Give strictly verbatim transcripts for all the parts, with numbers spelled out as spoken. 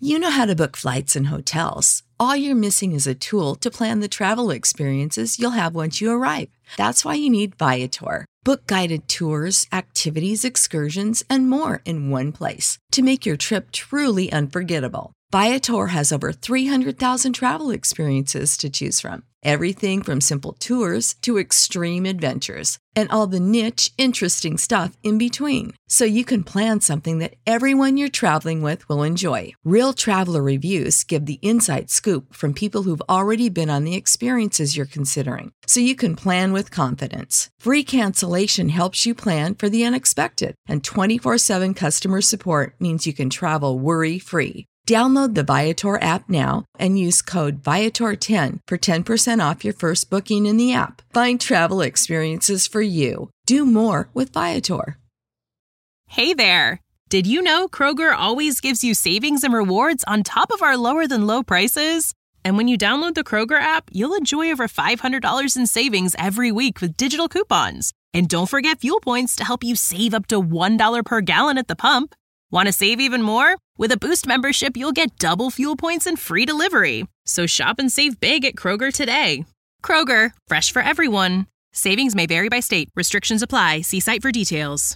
You know how to book flights and hotels. All you're missing is a tool to plan the travel experiences you'll have once you arrive. That's why you need Viator. Book guided tours, activities, excursions, and more in one place to make your trip truly unforgettable. Viator has over three hundred thousand travel experiences to choose from. Everything from simple tours to extreme adventures and all the niche, interesting stuff in between. So you can plan something that everyone you're traveling with will enjoy. Real traveler reviews give the inside scoop from people who've already been on the experiences you're considering. So you can plan with confidence. Free cancellation helps you plan for the unexpected. And twenty-four seven customer support means you can travel worry-free. Download the Viator app now and use code Viator ten for ten percent off your first booking in the app. Find travel experiences for you. Do more with Viator. Hey there! Did you know Kroger always gives you savings and rewards on top of our lower than low prices? And when you download the Kroger app, you'll enjoy over five hundred dollars in savings every week with digital coupons. And don't forget fuel points to help you save up to one dollar per gallon at the pump. Want to save even more? With a Boost membership, you'll get double fuel points and free delivery. So shop and save big at Kroger today. Kroger, fresh for everyone. Savings may vary by state. Restrictions apply. See site for details.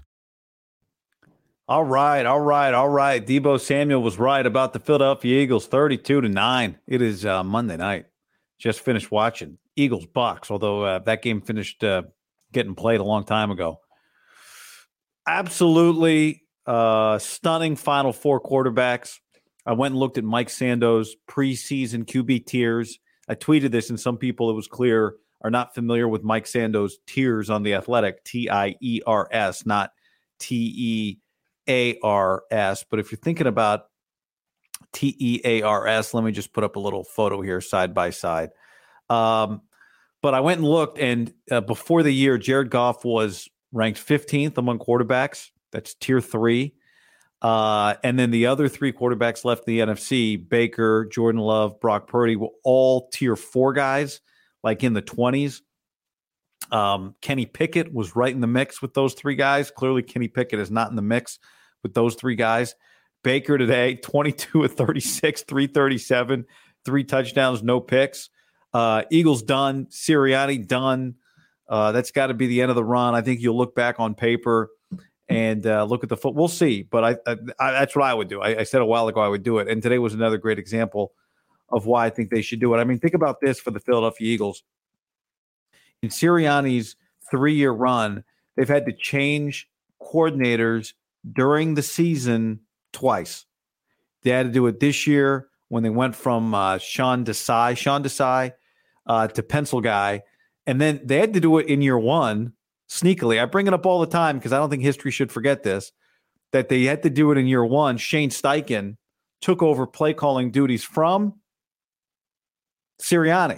All right, all right, all right. Deebo Samuel was right about the Philadelphia Eagles, thirty-two to nine. It is uh, Monday night. Just finished watching Eagles Bucks, although uh, that game finished uh, getting played a long time ago. Absolutely uh, stunning Final Four quarterbacks. I went and looked at Mike Sando's preseason Q B tiers. I tweeted this, and some people, it was clear, are not familiar with Mike Sando's tiers on The Athletic, T I E R S, not T E A R S. But if you're thinking about T E A R S, let me just put up a little photo here side by side. Um, but I went and looked, and uh, before the year, Jared Goff was ranked fifteenth among quarterbacks. That's tier three. Uh, and then the other three quarterbacks left in the N F C, Baker, Jordan Love, Brock Purdy, were all tier four guys, like in the twenties. Um, Kenny Pickett was right in the mix with those three guys. Clearly, Kenny Pickett is not in the mix with those three guys. Baker today, twenty-two of thirty-six, three thirty-seven, three touchdowns, no picks. Uh, Eagles done. Sirianni done. Uh, that's got to be the end of the run. I think you'll look back on paper and uh, look at the foot. We'll see, but I, I, I that's what I would do. I, I said a while ago I would do it, and today was another great example of why I think they should do it. I mean, think about this for the Philadelphia Eagles. In Sirianni's three-year run, they've had to change coordinators during the season twice. They had to do it this year when they went from uh, Sean Desai, Sean Desai uh, to Pencil Guy, and then they had to do it in year one sneakily. I bring it up all the time because I don't think history should forget this, that they had to do it in year one. Shane Steichen took over play calling duties from Sirianni.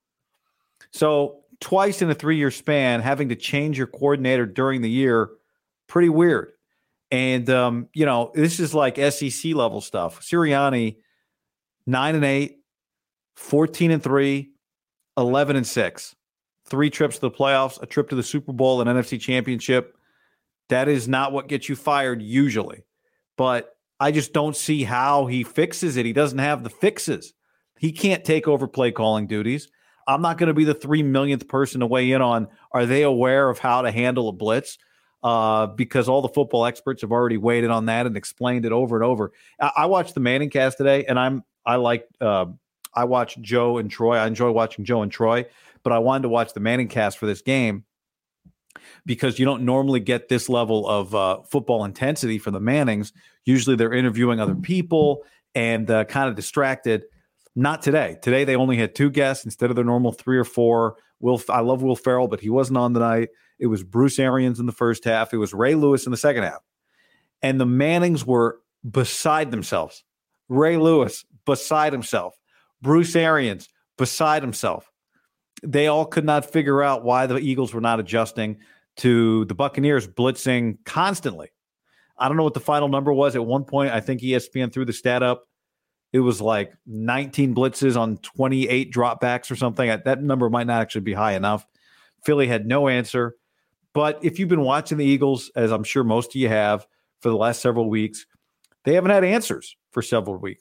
So twice in a three-year span, having to change your coordinator during the year, pretty weird. And, um, you know, this is like S E C level stuff. Sirianni, nine and eight, fourteen and three, eleven and six. Three trips to the playoffs, a trip to the Super Bowl, an N F C championship. That is not what gets you fired usually. But I just don't see how he fixes it. He doesn't have the fixes. He can't take over play calling duties. I'm not going to be the three millionth person to weigh in on, are they aware of how to handle a blitz? Uh, because all the football experts have already weighed in on that and explained it over and over. I, I watched the Manning cast today, and I'm I like uh, I watched Joe and Troy. I enjoy watching Joe and Troy, but I wanted to watch the Manning cast for this game because you don't normally get this level of uh, football intensity from the Mannings. Usually they're interviewing other people and uh, kind of distracted. Not today. Today they only had two guests instead of their normal three or four. Will I love Will Ferrell, but he wasn't on tonight. It was Bruce Arians in the first half. It was Ray Lewis in the second half. And the Mannings were beside themselves. Ray Lewis, beside himself. Bruce Arians, beside himself. They all could not figure out why the Eagles were not adjusting to the Buccaneers blitzing constantly. I don't know what the final number was. At one point, I think E S P N threw the stat up. It was like nineteen blitzes on twenty-eight dropbacks or something. That number might not actually be high enough. Philly had no answer. But if you've been watching the Eagles, as I'm sure most of you have for the last several weeks, they haven't had answers for several weeks.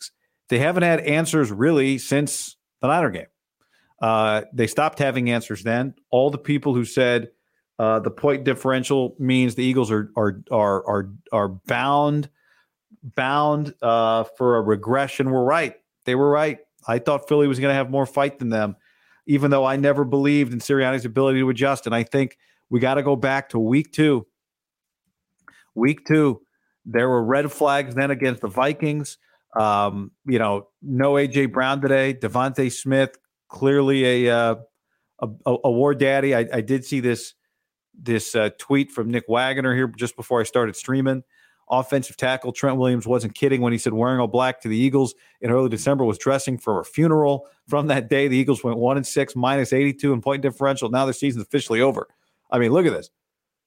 They haven't had answers really since the Niner game. Uh, they stopped having answers then. All the people who said uh, the point differential means the Eagles are are are are are bound bound uh, for a regression were right. They were right. I thought Philly was going to have more fight than them, even though I never believed in Sirianni's ability to adjust. And I think we got to go back to week two. Week two, there were red flags then against the Vikings. Um, you know, no A J Brown today. Devontae Smith, clearly a uh, a, a war daddy. I, I did see this this uh, tweet from Nick Wagoner here just before I started streaming. Offensive tackle Trent Williams wasn't kidding when he said wearing all black to the Eagles in early December was dressing for a funeral. From that day, the Eagles went one and six, minus eighty-two in point differential. Now their season's officially over. I mean, look at this.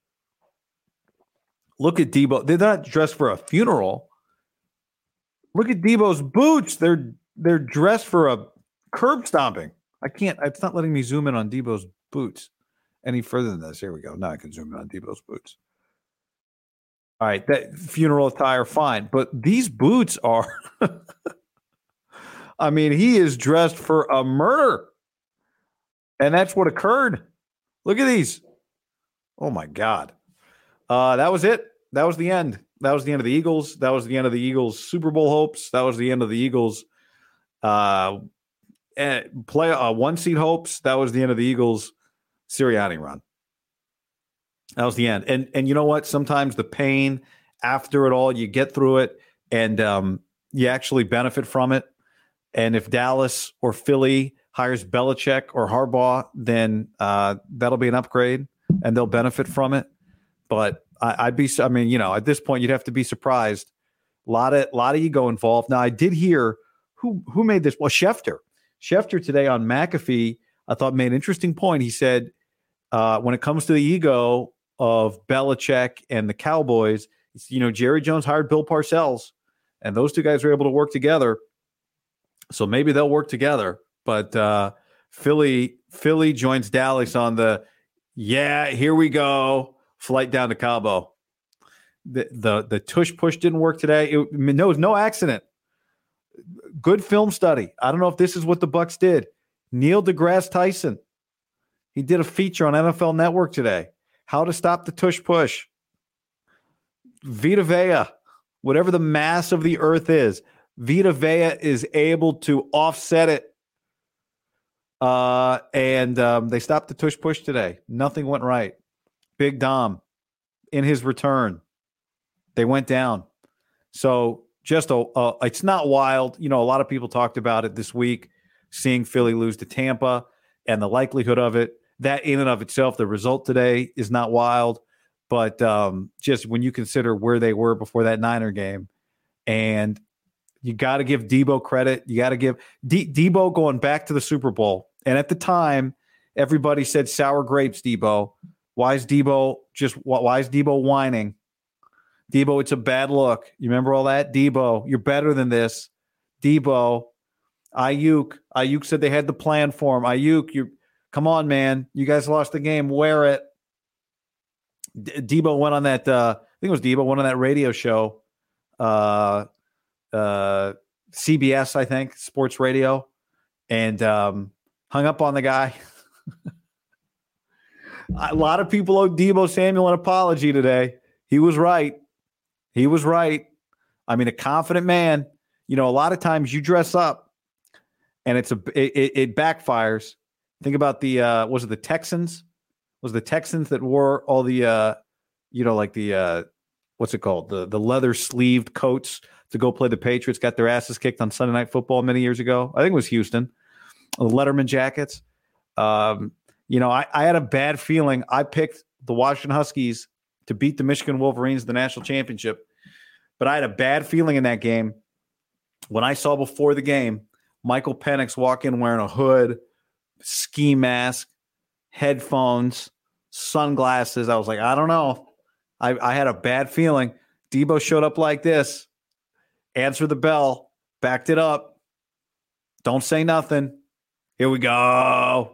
Look at Debo. They're not dressed for a funeral. Look at Debo's boots. They're they're dressed for a curb stomping. I can't. It's not letting me zoom in on Debo's boots any further than this. Here we go. Now I can zoom in on Debo's boots. All right, that funeral attire, fine. But these boots are, I mean, he is dressed for a murder. And that's what occurred. Look at these. Oh, my God. Uh, that was it. That was the end. That was the end of the Eagles. That was the end of the Eagles' Super Bowl hopes. That was the end of the Eagles' uh, play uh, one-seed hopes. That was the end of the Eagles' Sirianni run. That was the end. And and you know what? Sometimes the pain after it all, you get through it and um, you actually benefit from it. And if Dallas or Philly hires Belichick or Harbaugh, then uh, that'll be an upgrade and they'll benefit from it. But I, I'd be, I mean, you know, at this point, you'd have to be surprised. A lot of, lot of ego involved. Now, I did hear who who made this? Well, Schefter. Schefter today on McAfee, I thought made an interesting point. He said, uh, when it comes to the ego of Belichick and the Cowboys, you know, Jerry Jones hired Bill Parcells, and those two guys were able to work together. So maybe they'll work together. But uh, Philly, Philly joins Dallas on the, yeah, here we go, flight down to Cabo. The the, the tush push didn't work today. It, no, it was no accident. Good film study. I don't know if this is what the Bucs did. Neil deGrasse Tyson, he did a feature on N F L Network today. How to stop the tush push. Vita Vea, whatever the mass of the earth is, Vita Vea is able to offset it. Uh, and um, they stopped the tush push today. Nothing went right. Big Dom, in his return, they went down. So just a, a, it's not wild. You know, a lot of people talked about it this week, seeing Philly lose to Tampa and the likelihood of it. That in and of itself, the result today is not wild, but um, just when you consider where they were before that Niner game, and you got to give Debo credit. You got to give D- Debo going back to the Super Bowl. And at the time, everybody said sour grapes, Debo. Why is Debo just, why is Debo whining? Debo, it's a bad look. You remember all that? Debo, you're better than this. Debo, Ayuk, Ayuk said they had the plan for him. Ayuk, you're, come on, man. You guys lost the game. Wear it. D- Debo went on that, uh, I think it was Debo, went on that radio show, uh, uh, C B S, I think, sports radio, and um, hung up on the guy. A lot of people owe Debo Samuel an apology today. He was right. He was right. I mean, a confident man, you know, a lot of times you dress up and it's a, it, it backfires. Think about the, uh, was it the Texans? Was the Texans that wore all the, uh, you know, like the, uh, what's it called? The the leather sleeved coats to go play the Patriots, got their asses kicked on Sunday Night Football many years ago. I think it was Houston. The Letterman jackets. Um, you know, I, I had a bad feeling. I picked the Washington Huskies to beat the Michigan Wolverines in the national championship, but I had a bad feeling in that game when I saw before the game Michael Penix walk in wearing a hood, ski mask, headphones, sunglasses. I was like, I don't know. I, I had a bad feeling. Debo showed up like this, answered the bell, backed it up. Don't say nothing. Here we go.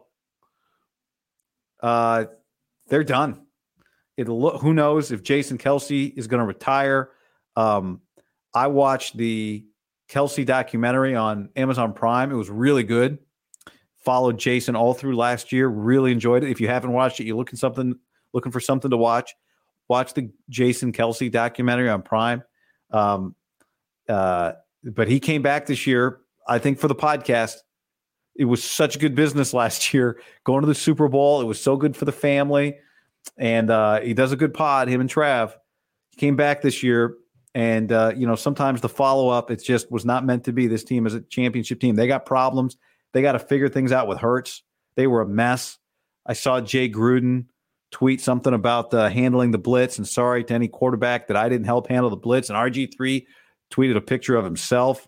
Uh, they're done. It'll look, who knows if Jason Kelce is going to retire. Um, I watched the Kelce documentary on Amazon Prime. It was really good. Followed Jason all through last year. Really enjoyed it. If you haven't watched it, you're looking something looking for something to watch. Watch the Jason Kelce documentary on Prime. Um, uh, but he came back this year, I think, for the podcast. It was such good business last year. Going to the Super Bowl, it was so good for the family. And uh, he does a good pod, him and Trav. He came back this year. And, uh, you know, sometimes the follow-up, it just was not meant to be. This team is a championship team. They got problems. They got to figure things out with Hurts. They were a mess. I saw Jay Gruden tweet something about uh, handling the blitz and sorry to any quarterback that I didn't help handle the blitz. And R G three tweeted a picture of himself.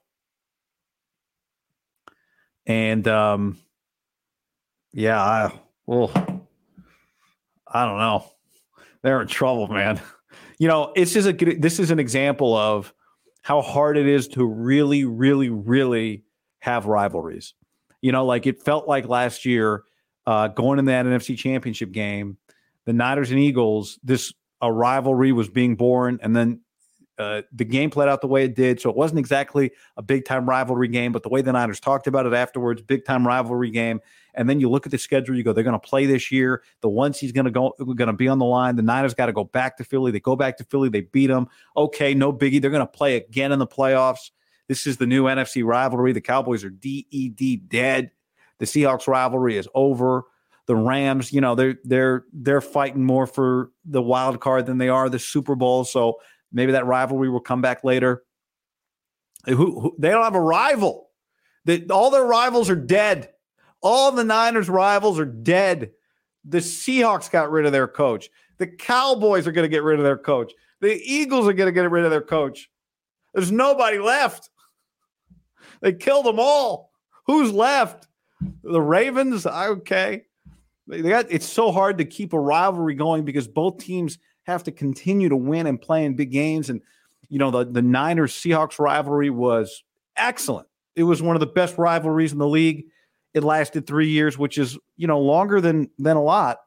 And, um, yeah, I, well, I don't know. They're in trouble, man. You know, it's just a good, this is an example of how hard it is to really, really, really have rivalries. You know, like it felt like last year uh, going in that N F C Championship game, the Niners and Eagles, this a rivalry was being born, and then uh, the game played out the way it did. So it wasn't exactly a big-time rivalry game, but the way the Niners talked about it afterwards, big-time rivalry game. And then you look at the schedule, you go, they're going to play this year. The ones he's going to go, going to be on the line. The Niners got to go back to Philly. They go back to Philly. They beat them. Okay, no biggie. They're going to play again in the playoffs. This is the new N F C rivalry. The Cowboys are D E D dead. The Seahawks rivalry is over. The Rams, you know, they're they're they're fighting more for the wild card than they are the Super Bowl. So maybe that rivalry will come back later. Who, who, they don't have a rival. They, all their rivals are dead. All the Niners rivals are dead. The Seahawks got rid of their coach. The Cowboys are going to get rid of their coach. The Eagles are going to get rid of their coach. There's nobody left. They killed them all. Who's left? The Ravens? Okay. They got, it's so hard to keep a rivalry going because both teams have to continue to win and play in big games. And, you know, the, the Niners-Seahawks rivalry was excellent. It was one of the best rivalries in the league. It lasted three years, which is, you know, longer than than a lot.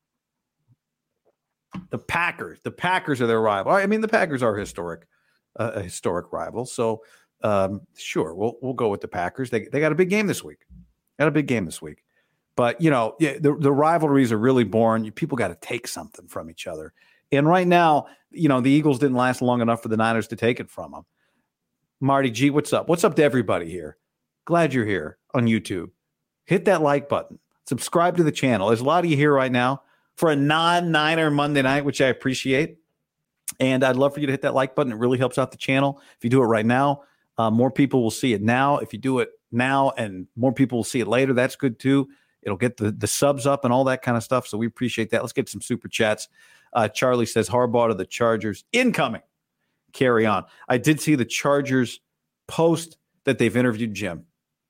The Packers. The Packers are their rival. I mean, the Packers are historic, uh, a historic rival. So, um, sure, we'll we'll go with the Packers. They they got a big game this week. Got a big game this week. But, you know, yeah, the, the rivalries are really born. People got to take something from each other. And right now, you know, the Eagles didn't last long enough for the Niners to take it from them. Marty G, what's up? What's up to everybody here? Glad you're here on YouTube. Hit that like button. Subscribe to the channel. There's a lot of you here right now for a non-Niner Monday night, which I appreciate. And I'd love for you to hit that like button. It really helps out the channel. If you do it right now, uh, more people will see it now. If you do it now and more people will see it later, that's good too. It'll get the, the subs up and all that kind of stuff. So we appreciate that. Let's get some super chats. Uh, Charlie says, Harbaugh to the Chargers. Incoming. Carry on. I did see the Chargers post that they've interviewed Jim.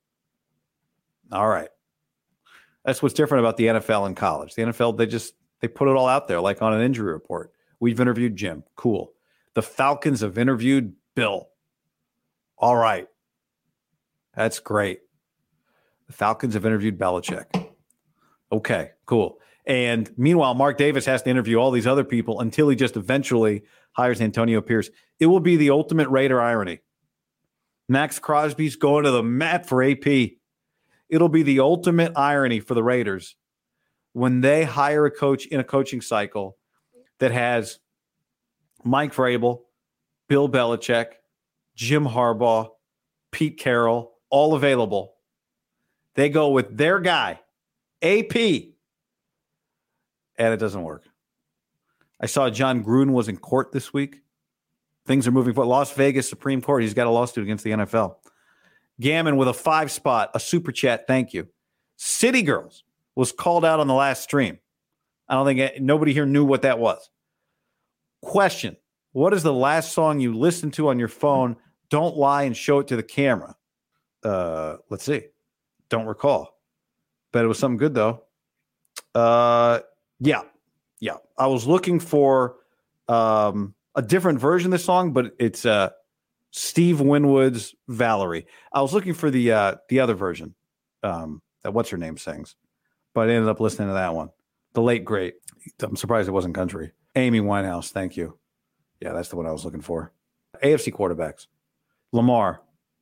All right. That's what's different about the N F L and college. The N F L, they just, they put it all out there like on an injury report. We've interviewed Jim. Cool. The Falcons have interviewed Bill. All right. That's great. The Falcons have interviewed Belichick. Okay, cool. And meanwhile, Mark Davis has to interview all these other people until he just eventually hires Antonio Pierce. It will be the ultimate Raider irony. Max Crosby's going to the mat for A P. It'll be the ultimate irony for the Raiders when they hire a coach in a coaching cycle that has Mike Vrabel, Bill Belichick, Jim Harbaugh, Pete Carroll, all available. They go with their guy, A P, and it doesn't work. I saw John Gruden was in court this week. Things are moving forward. Las Vegas Supreme Court, he's got a lawsuit against the N F L. Gammon with a five spot, a super chat, thank you. City Girls was called out on the last stream. I don't think nobody here knew what that was. Question, what is the last song you listened to on your phone? Don't lie and show it to the camera. Uh, let's see. Don't recall. Bet it was something good, though. Uh, yeah. Yeah. I was looking for um, a different version of this song, but it's uh, Steve Winwood's Valerie. I was looking for the uh, the other version um, that what's her name sings, but I ended up listening to that one. The late great. I'm surprised it wasn't country. Amy Winehouse. Thank you. Yeah, that's the one I was looking for. A F C quarterbacks. Lamar.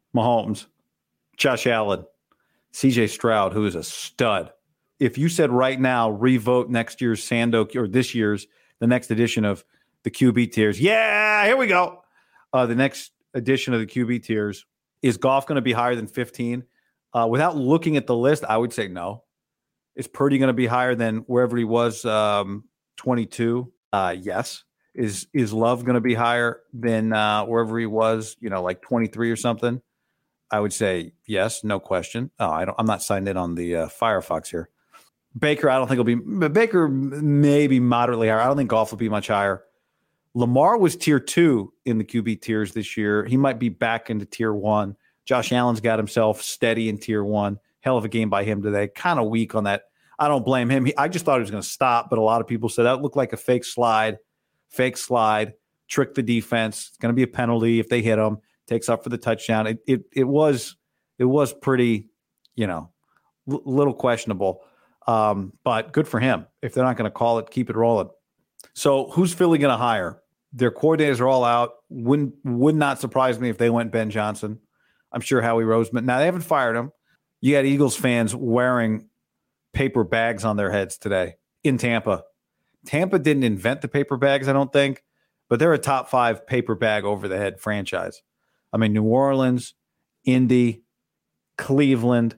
Mahomes, Josh Allen, C J Stroud, who is a stud. If you said right now, revote next year's Sando or this year's, the next edition of the Q B tiers. Yeah, here we go. Uh, the next edition of the Q B tiers. Is Goff going to be higher than fifteen? Uh, without looking at the list, I would say no. Is Purdy going to be higher than wherever he was, um, twenty-two? Uh, yes. Is is Love going to be higher than uh, wherever he was, you know, like twenty-three or something? I would say yes, no question. Oh, I don't. I'm not signed in on the uh, Firefox here. Baker, I don't think will be. Baker maybe moderately higher. I don't think Goff will be much higher. Lamar was tier two in the Q B tiers this year. He might be back into tier one. Josh Allen's got himself steady in tier one. Hell of a game by him today. Kind of weak on that. I don't blame him. He, I just thought he was going to stop, but a lot of people said that looked like a fake slide. Fake slide. Trick the defense. It's going to be a penalty if they hit him. Takes up for the touchdown. It it it was it was pretty, you know, l- little questionable. Um, but good for him. If they're not going to call it, keep it rolling. So who's Philly going to hire? Their coordinators are all out. Wouldn't would not surprise me if they went Ben Johnson. I'm sure Howie Roseman. Now they haven't fired him. You had Eagles fans wearing paper bags on their heads today in Tampa. Tampa didn't invent the paper bags, I don't think, but they're a top five paper bag over the head franchise. I mean, New Orleans, Indy, Cleveland,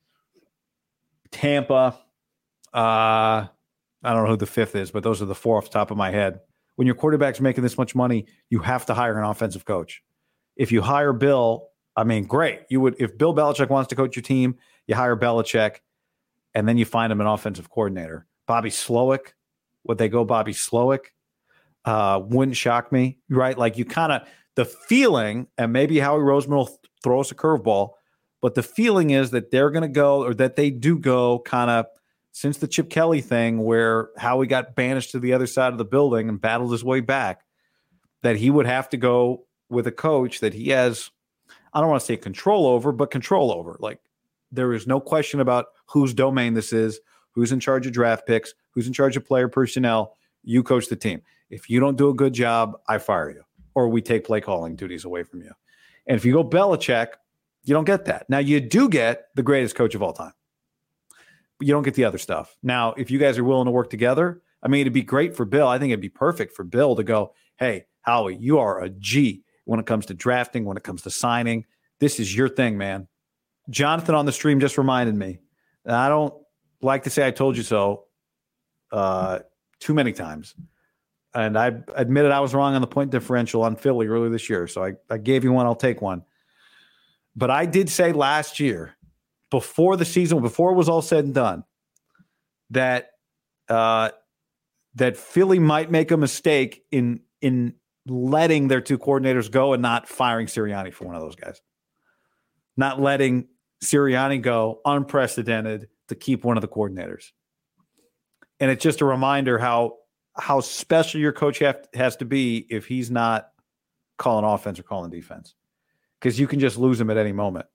Tampa. Uh, I don't know who the fifth is, but those are the four off the top of my head. When your quarterback's making this much money, you have to hire an offensive coach. If you hire Bill, I mean, great. You would if Bill Belichick wants to coach your team, you hire Belichick, and then you find him an offensive coordinator. Bobby Slowick, would they go Bobby Slowick? Uh, wouldn't shock me, right? Like you kind of the feeling, and maybe Howie Roseman will th- throw us a curveball, but the feeling is that they're going to go, or that they do go, kind of since the Chip Kelly thing, where Howie got banished to the other side of the building and battled his way back, that he would have to go with a coach that he has, I don't want to say control over, but control over. Like there is no question about whose domain this is, who's in charge of draft picks, who's in charge of player personnel. You coach the team. If you don't do a good job, I fire you, or we take play calling duties away from you. And if you go Belichick, you don't get that. Now you do get the greatest coach of all time. You don't get the other stuff. Now, if you guys are willing to work together, I mean, it'd be great for Bill. I think it'd be perfect for Bill to go, hey, Howie, you are a G when it comes to drafting, when it comes to signing. This is your thing, man. Jonathan on the stream just reminded me. I don't like to say I told you so uh, too many times. And I admitted I was wrong on the point differential on Philly earlier this year. So I, I gave you one. I'll take one. But I did say last year, before the season, before it was all said and done, that uh, that Philly might make a mistake in in letting their two coordinators go and not firing Sirianni for one of those guys. Not letting Sirianni go unprecedented to keep one of the coordinators. And it's just a reminder how how special your coach have, has to be if he's not calling offense or calling defense. Because you can just lose him at any moment.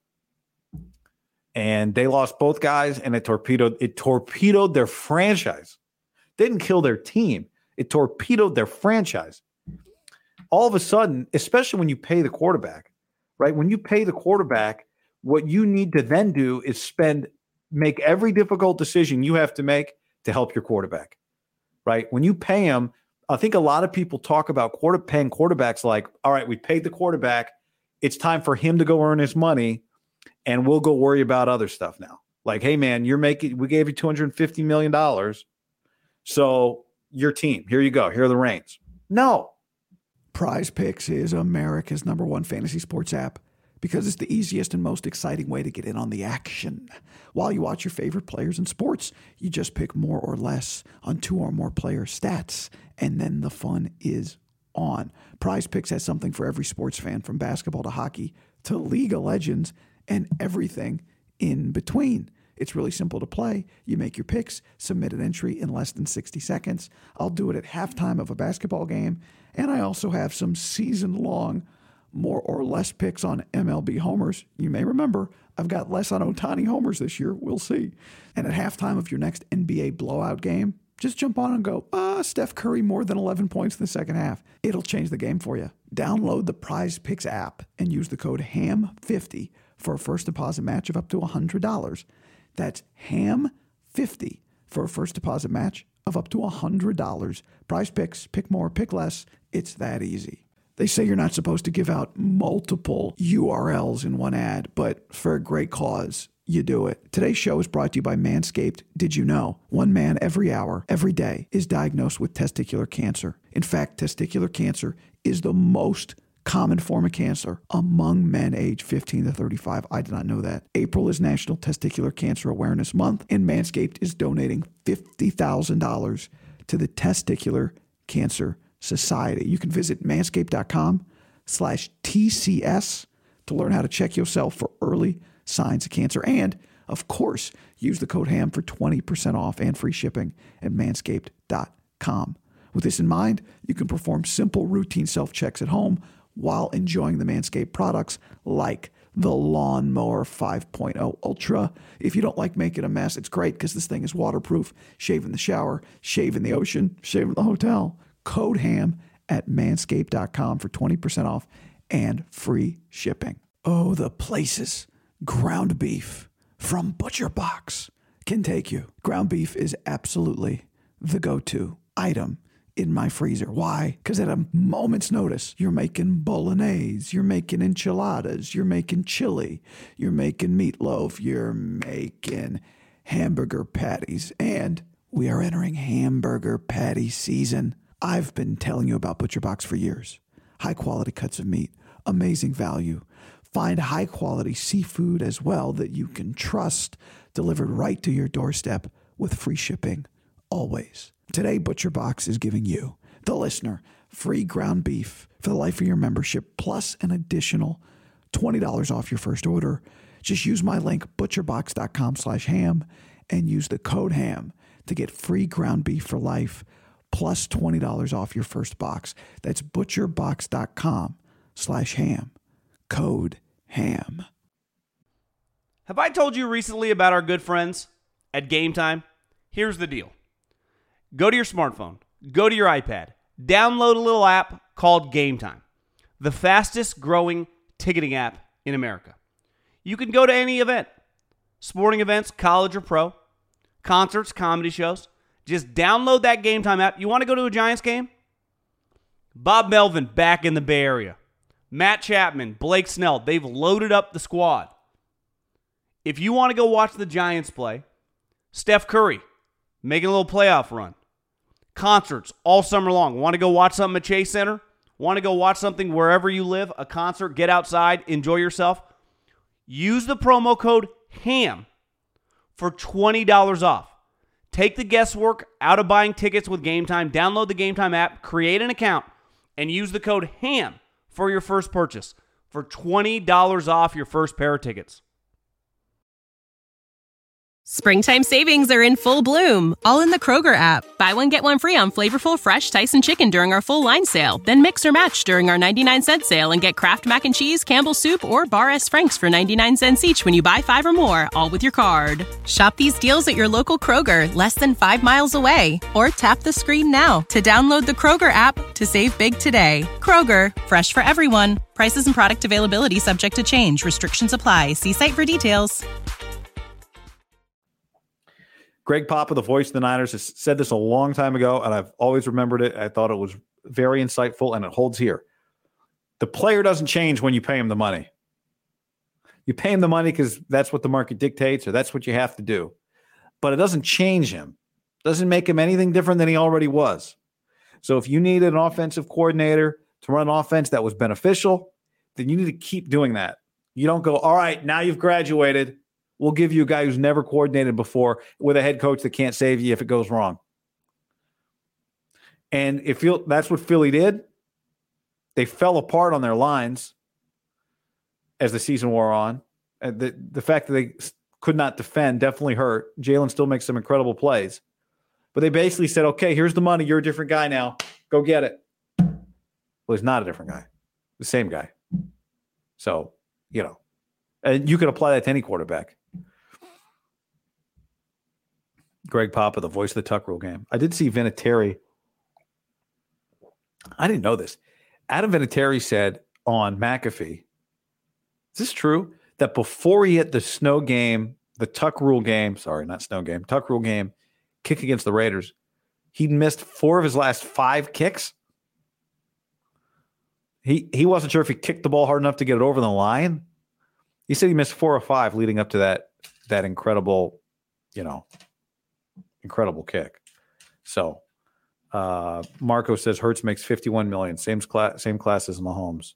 And they lost both guys, and it torpedoed it torpedoed their franchise. Didn't kill their team. It torpedoed their franchise. All of a sudden, especially when you pay the quarterback, right? When you pay the quarterback, what you need to then do is spend, make every difficult decision you have to make to help your quarterback, right? When you pay him, I think a lot of people talk about quarter paying quarterbacks like, all right, we paid the quarterback. It's time for him to go earn his money. And we'll go worry about other stuff now. Like, hey, man, you're making, we gave you two hundred fifty million dollars. So your team, here you go. Here are the reins. No. Prize Picks is America's number one fantasy sports app because it's the easiest and most exciting way to get in on the action. While you watch your favorite players in sports, you just pick more or less on two or more player stats, and then the fun is on. Prize Picks has something for every sports fan, from basketball to hockey to League of Legends, and everything in between. It's really simple to play. You make your picks, submit an entry in less than sixty seconds. I'll do it at halftime of a basketball game, and I also have some season-long more or less picks on M L B homers. You may remember, I've got less on Ohtani homers this year. We'll see. And at halftime of your next N B A blowout game, Just jump on and go, ah, Steph Curry more than eleven points in the second half. It'll change the game for you. Download the Prize Picks app and use the code H A M fifty for a first deposit match of up to one hundred dollars. That's H A M fifty for a first deposit match of up to one hundred dollars. Prize Picks, pick more, pick less. It's that easy. They say you're not supposed to give out multiple U R Ls in one ad, but for a great cause, you do it. Today's show is brought to you by Manscaped. Did you know? One man every hour, every day, is diagnosed with testicular cancer. In fact, testicular cancer is the most common form of cancer among men aged fifteen to thirty-five. I did not know that. April is National Testicular Cancer Awareness Month, and Manscaped is donating fifty thousand dollars to the Testicular Cancer Society. You can visit manscaped.com slash TCS to learn how to check yourself for early signs of cancer. And, of course, use the code HAM for twenty percent off and free shipping at manscaped dot com. With this in mind, you can perform simple routine self-checks at home while enjoying the Manscaped products like the Lawnmower five point oh Ultra. If you don't like making a mess, it's great because this thing is waterproof. Shave in the shower, shave in the ocean, shave in the hotel. Code HAM at manscaped dot com for twenty percent off and free shipping. Oh, the places ground beef from Butcher Box can take you. Ground beef is absolutely the go-to item in my freezer. Why? Because at a moment's notice, you're making bolognese, you're making enchiladas, you're making chili, you're making meatloaf, you're making hamburger patties, and we are entering hamburger patty season. I've been telling you about Butcher Box for years. High quality cuts of meat, amazing value. Find high quality seafood as well that you can trust, delivered right to your doorstep with free shipping always. Today, Butcher Box is giving you, the listener, free ground beef for the life of your membership, plus an additional twenty dollars off your first order. Just use my link, butcherbox.com slash ham, and use the code HAM to get free ground beef for life, plus twenty dollars off your first box. That's butcherbox.com slash ham. Code HAM. Have I told you recently about our good friends at Game Time? Here's the deal. Go to your smartphone, go to your iPad, download a little app called Game Time, the fastest growing ticketing app in America. You can go to any event, sporting events, college or pro, concerts, comedy shows. Just download that Game Time app. You want to go to a Giants game? Bob Melvin back in the Bay Area. Matt Chapman, Blake Snell, they've loaded up the squad. If you want to go watch the Giants play, Steph Curry making a little playoff run. Concerts all summer long. Want to go watch something at Chase Center? Want to go watch something wherever you live? A concert, get outside, enjoy yourself? Use the promo code HAM for twenty dollars off. Take the guesswork out of buying tickets with Game Time. Download the Game Time app, create an account, and use the code HAM for your first purchase for twenty dollars off your first pair of tickets. Springtime savings are in full bloom, all in the Kroger app. Buy one, get one free on flavorful, fresh Tyson chicken during our full line sale. Then mix or match during our ninety-nine cent sale and get Kraft Mac and Cheese, Campbell's Soup, or Bar S. Frank's for ninety-nine cents each when you buy five or more, all with your card. Shop these deals at your local Kroger, less than five miles away. Or tap the screen now to download the Kroger app to save big today. Kroger, fresh for everyone. Prices and product availability subject to change. Restrictions apply. See site for details. Greg Papa, the voice of the Niners, has said this a long time ago, and I've always remembered it. I thought it was very insightful, and it holds here. The player doesn't change when you pay him the money. You pay him the money because that's what the market dictates, or that's what you have to do. But it doesn't change him. It doesn't make him anything different than he already was. So if you needed an offensive coordinator to run an offense that was beneficial, then you need to keep doing that. You don't go, all right, now you've graduated. We'll give you a guy who's never coordinated before with a head coach that can't save you if it goes wrong. And if you, that's what Philly did. They fell apart on their lines as the season wore on. And the, the fact that they could not defend definitely hurt. Jalen still makes some incredible plays. But they basically said, okay, here's the money. You're a different guy now. Go get it. Well, he's not a different guy. The same guy. So, you know, and you can apply that to any quarterback. Greg Papa, the voice of the Tuck Rule game. I did see Vinatieri. I didn't know this. Adam Vinatieri said on McAfee, is this true? That before he hit the snow game, the Tuck Rule game, sorry, not snow game, Tuck Rule game, kick against the Raiders, he'd missed four of his last five kicks. He he wasn't sure if he kicked the ball hard enough to get it over the line. He said he missed four or five leading up to that that incredible, you know, incredible kick. So uh, Marco says Hurts makes fifty-one million dollars, same class, same class as Mahomes.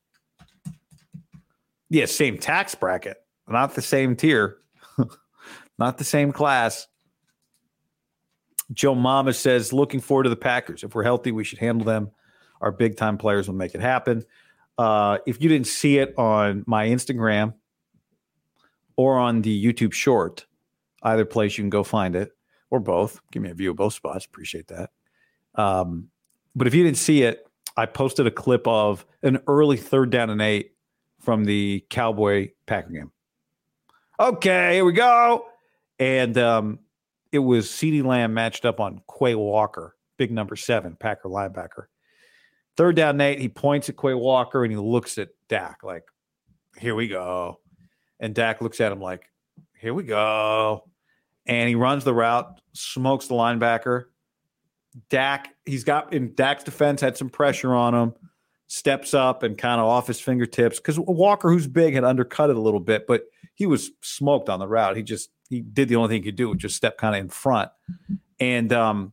Yeah, same tax bracket, not the same tier, not the same class. Joe Mama says, looking forward to the Packers. If we're healthy, we should handle them. Our big-time players will make it happen. Uh, if you didn't see it on my Instagram or on the YouTube short, either place you can go find it, or both. Give me a view of both spots. Appreciate that. Um, but if you didn't see it, I posted a clip of an early third down and eight from the Cowboy-Packer game. Okay, here we go. And um, it was CeeDee Lamb matched up on Quay Walker, big number seven, Packer linebacker. Third down and eight, he points at Quay Walker and he looks at Dak like, here we go. And Dak looks at him like, here we go. And he runs the route, smokes the linebacker. Dak, he's got, in Dak's defense, had some pressure on him, steps up and kind of off his fingertips because Walker, who's big, had undercut it a little bit, but he was smoked on the route. He just, he did the only thing he could do, which just step kind of in front. And um,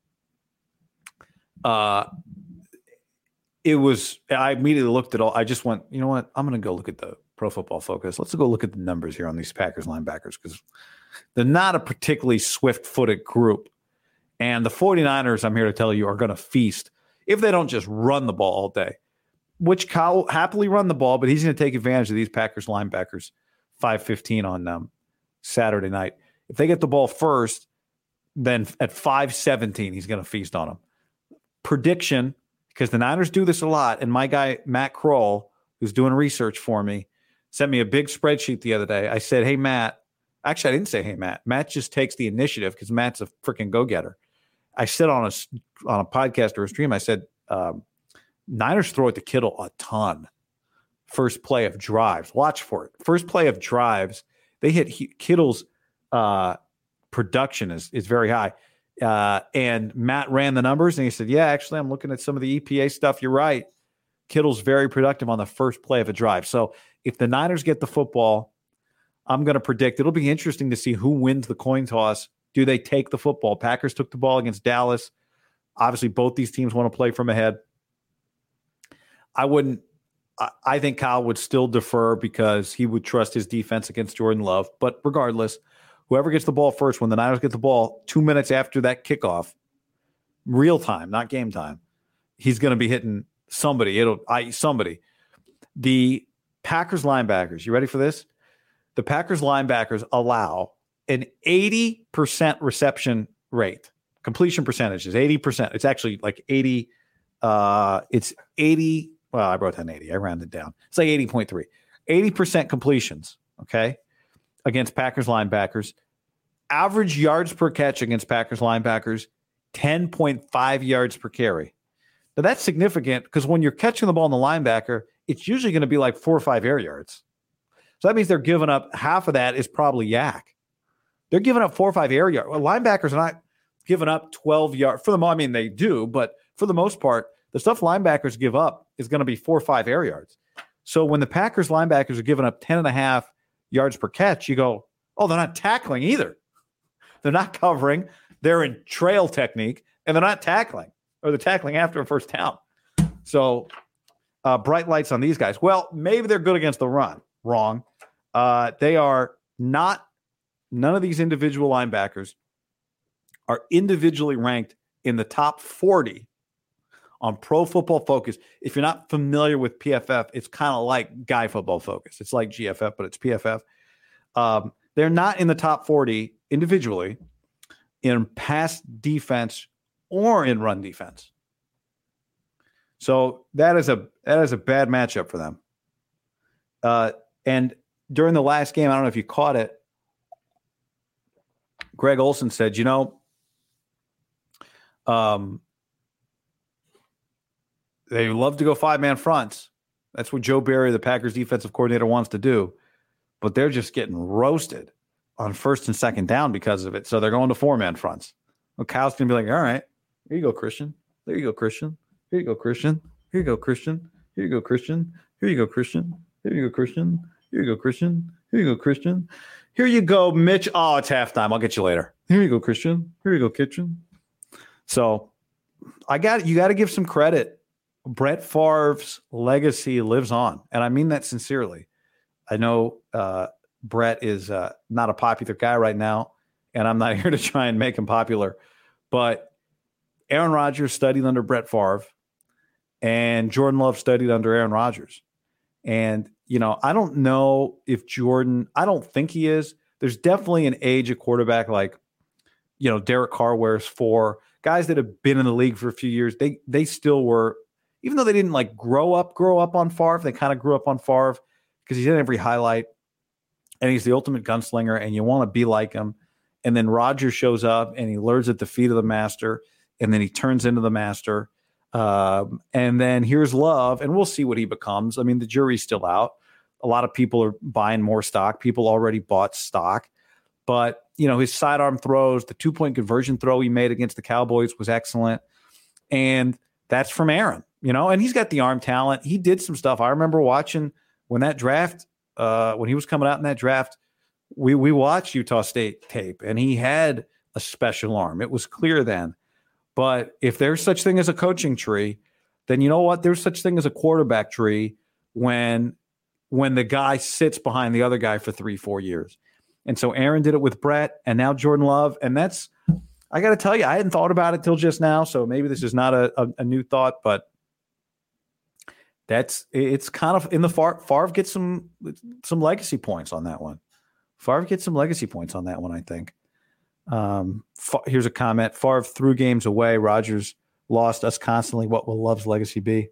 uh, it was, I immediately looked at all, I just went, you know what? I'm going to go look at the Pro Football Focus. Let's go look at the numbers here on these Packers linebackers because they're not a particularly swift-footed group. And the 49ers, I'm here to tell you, are going to feast if they don't just run the ball all day, which Kyle will happily run the ball, but he's going to take advantage of these Packers linebackers, five fifteen on um, Saturday night. If they get the ball first, then at five seventeen, he's going to feast on them. Prediction, because the Niners do this a lot, and my guy, Matt Kroll, who's doing research for me, sent me a big spreadsheet the other day. I said, hey, Matt. Actually, I didn't say, hey, Matt. Matt just takes the initiative because Matt's a freaking go-getter. I said on a, on a podcast or a stream, I said, um, Niners throw it to Kittle a ton. First play of drives. Watch for it. First play of drives. They hit he, Kittle's uh, production is, is very high. Uh, and Matt ran the numbers, and he said, yeah, actually, I'm looking at some of the E P A stuff. You're right. Kittle's very productive on the first play of a drive. So if the Niners get the football, I'm going to predict it'll be interesting to see who wins the coin toss. Do they take the football? Packers took the ball against Dallas. Obviously, both these teams want to play from ahead. I wouldn't. I think Kyle would still defer because he would trust his defense against Jordan Love. But regardless, whoever gets the ball first, when the Niners get the ball two minutes after that kickoff, real time, not game time, he's going to be hitting somebody. It'll I somebody. The Packers linebackers. You ready for this? The Packers linebackers allow an eighty percent reception rate. Completion percentage is eighty percent. It's actually like eighty. Uh, it's eighty. Well, I wrote down eighty. I rounded down. It's like eighty point three. eighty percent completions, okay, against Packers linebackers. Average yards per catch against Packers linebackers, ten point five yards per carry. Now, that's significant because when you're catching the ball in the linebacker, it's usually going to be like four or five air yards. So that means they're giving up half of that is probably yak. They're giving up four or five air yards. Well, linebackers are not giving up twelve yards. For the I mean, they do, but for the most part, the stuff linebackers give up is going to be four or five air yards. So when the Packers linebackers are giving up ten and a half yards per catch, you go, oh, they're not tackling either. They're not covering. They're in trail technique, and they're not tackling, or they're tackling after a first down. So uh, bright lights on these guys. Well, maybe they're good against the run. Wrong. Uh, they are not. None of these individual linebackers are individually ranked in the top forty on Pro Football Focus. If you're not familiar with P F F, it's kind of like Guy Football Focus. It's like G F F, but it's P F F. Um, they're not in the top forty individually in pass defense or in run defense. So that is a that is a bad matchup for them. Uh, and during the last game, I don't know if you caught it, Greg Olsen said, you know, Um, they love to go five-man fronts. That's what Joe Barry, the Packers defensive coordinator, wants to do. But they're just getting roasted on first and second down because of it. So they're going to four-man fronts. Well, Kyle's going to be like, all right, here you go, Christian. There you go, Christian. Here you go, Christian. Here you go, Christian. Here you go, Christian. Here you go, Christian. Here you go, Christian. Here you go, Christian. Here you go, Christian. Here you go, Mitch. Oh, it's halftime. I'll get you later. Here you go, Christian. Here you go, Kitchen. So I got you got to give some credit. Brett Favre's legacy lives on, and I mean that sincerely. I know uh, Brett is uh, not a popular guy right now, and I'm not here to try and make him popular, but Aaron Rodgers studied under Brett Favre, and Jordan Love studied under Aaron Rodgers. And, you know, I don't know if Jordan, I don't think he is. There's definitely an age at quarterback like, you know, Derek Carr wears four. Guys that have been in the league for a few years, they they still were, even though they didn't like grow up, grow up on Favre, they kind of grew up on Favre because he's in every highlight and he's the ultimate gunslinger and you want to be like him. And then Rodgers shows up and he learns at the feet of the master and then he turns into the master. Um, and then here's Love, and we'll see what he becomes. I mean, the jury's still out. A lot of people are buying more stock. People already bought stock. But, you know, his sidearm throws, the two-point conversion throw he made against the Cowboys was excellent. And that's from Aaron, you know, and he's got the arm talent. He did some stuff. I remember watching when that draft, uh, when he was coming out in that draft, we we watched Utah State tape, and he had a special arm. It was clear then. But if there's such thing as a coaching tree, then you know what? There's such thing as a quarterback tree when when the guy sits behind the other guy for three, four years. And so Aaron did it with Brett and now Jordan Love. And that's, I got to tell you, I hadn't thought about it till just now. So maybe this is not a, a, a new thought, but that's, it's kind of in the Favre, Favre gets some, some legacy points on that one. Favre gets some legacy points on that one, I think. Um, here's a comment. Favre threw games away. Rodgers lost us constantly. What will Love's legacy be?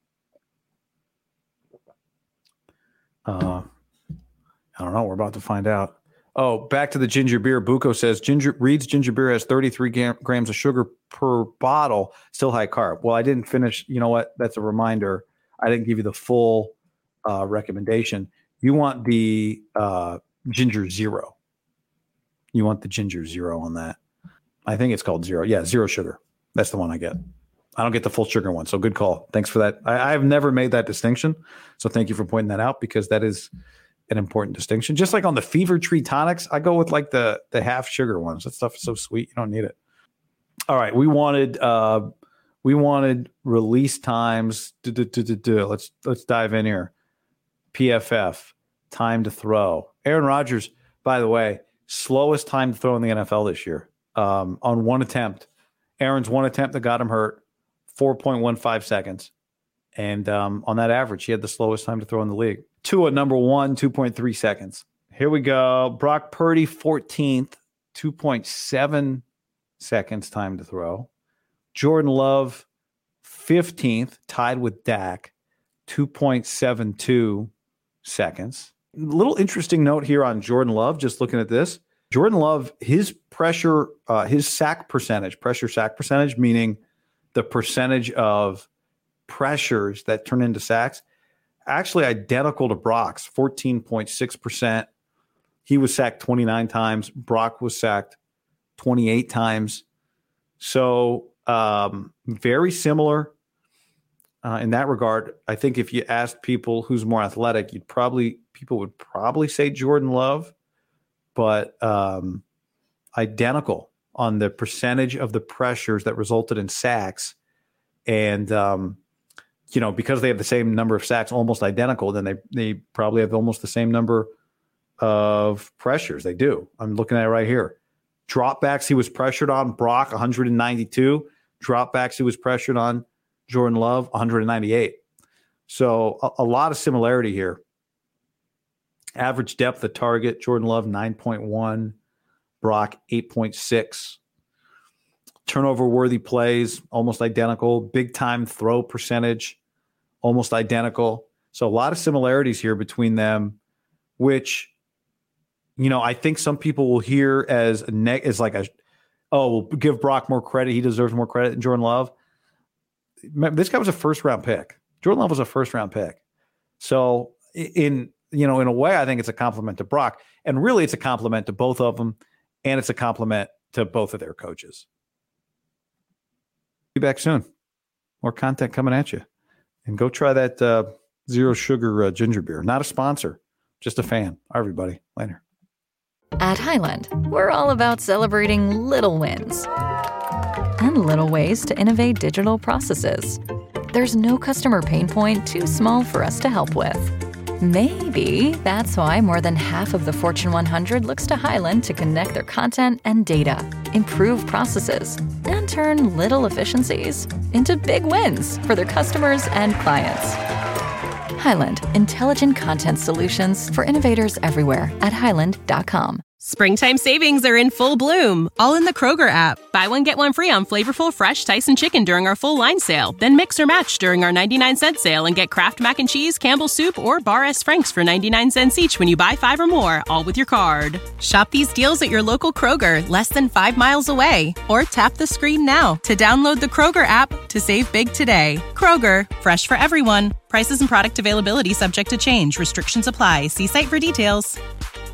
Uh, I don't know. We're about to find out. Oh, back to the ginger beer. Bucco says ginger Reed's ginger beer has thirty-three gram, grams of sugar per bottle, still high carb. Well, I didn't finish. You know what? That's a reminder. I didn't give you the full uh, recommendation. You want the uh, ginger zero. You want the ginger zero on that. I think it's called zero. Yeah, zero sugar. That's the one I get. I don't get the full sugar one. So good call. Thanks for that. I, I've never made that distinction. So thank you for pointing that out because that is an important distinction. Just like on the Fever Tree tonics, I go with like the the half sugar ones. That stuff is so sweet. You don't need it. All right. We wanted uh, we wanted release times. Let's let's dive in here. P F F, time to throw. Aaron Rodgers, by the way, slowest time to throw in the N F L this year. Um, on one attempt. Aaron's one attempt that got him hurt, four point one five seconds. And um, on that average, he had the slowest time to throw in the league. Tua, number one, two point three seconds. Here we go. Brock Purdy, fourteenth, two point seven seconds time to throw. Jordan Love, fifteenth, tied with Dak, two point seven two seconds. Little interesting note here on Jordan Love, just looking at this. Jordan Love, his pressure, uh, his sack percentage, pressure sack percentage, meaning the percentage of pressures that turn into sacks, actually identical to Brock's, fourteen point six percent. He was sacked twenty-nine times. Brock was sacked twenty-eight times. So um, very similar uh, in that regard. I think if you asked people who's more athletic, you'd probably people would probably say Jordan Love, but um, identical on the percentage of the pressures that resulted in sacks. And um, you know, because they have the same number of sacks, almost identical, then they they probably have almost the same number of pressures. They do. I'm looking at it right here. Dropbacks he was pressured on, Brock, one hundred ninety-two. Dropbacks he was pressured on, Jordan Love, one hundred ninety-eight. So a, a lot of similarity here. Average depth of target, Jordan Love, nine point one. Brock, eight point six. Turnover-worthy plays, almost identical. Big-time throw percentage, almost identical. So a lot of similarities here between them, which, you know, I think some people will hear as a ne- as like a oh, we'll give Brock more credit. He deserves more credit than Jordan Love. Remember, this guy was a first round pick. Jordan Love was a first round pick. So in, you know, in a way, I think it's a compliment to Brock, and really it's a compliment to both of them. And it's a compliment to both of their coaches. Be back soon. More content coming at you. And go try that uh, zero sugar uh, ginger beer. Not a sponsor, just a fan. All right, everybody. Later. At Highland, we're all about celebrating little wins and little ways to innovate digital processes. There's no customer pain point too small for us to help with. Maybe that's why more than half of the Fortune one hundred looks to Highland to connect their content and data, improve processes, and turn little efficiencies into big wins for their customers and clients. Highland, intelligent content solutions for innovators everywhere at highland dot com. Springtime savings are in full bloom, all in the Kroger app. Buy one, get one free on flavorful, fresh Tyson chicken during our full line sale. Then mix or match during our ninety-nine cent sale and get Kraft Mac and Cheese, Campbell's Soup, or Bar S. Frank's for ninety-nine cents each when you buy five or more, all with your card. Shop these deals at your local Kroger, less than five miles away. Or tap the screen now to download the Kroger app to save big today. Kroger, fresh for everyone. Prices and product availability subject to change. Restrictions apply. See site for details.